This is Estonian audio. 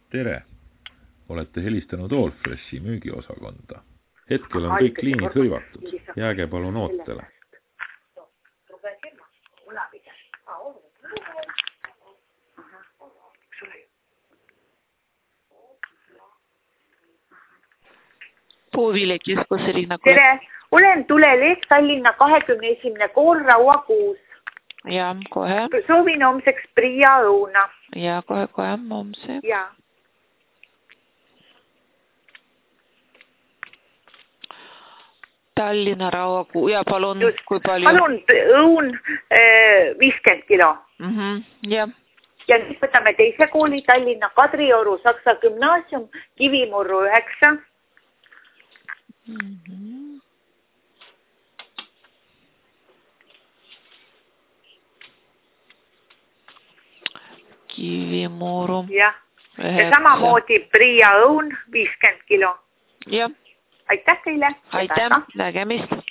Tere! Olete helistanud Allfreshi müügiosakonda. Hetkel on kõik liinid hõivatud. Jääge palun ootele. Puuviljakeskus Riina. Tere! Olen Tulelees Tallinna 21. kool Raua 6. Ja, kohe. Soovin homseks Priia õuna. Ja, kohe homse. Ja. Tallinna Raua 6. Ja palun, kui palju? Palun õun 50 kilo. Ja. Ja nüüd võtame teise kooli Tallinna Kadrioru Saksa gümnaasium Kivimurru 9. Kivimuru. Ja samamoodi Priia õun 50 kilo. Ja. Aitäh teile. Aitäh, nägemist.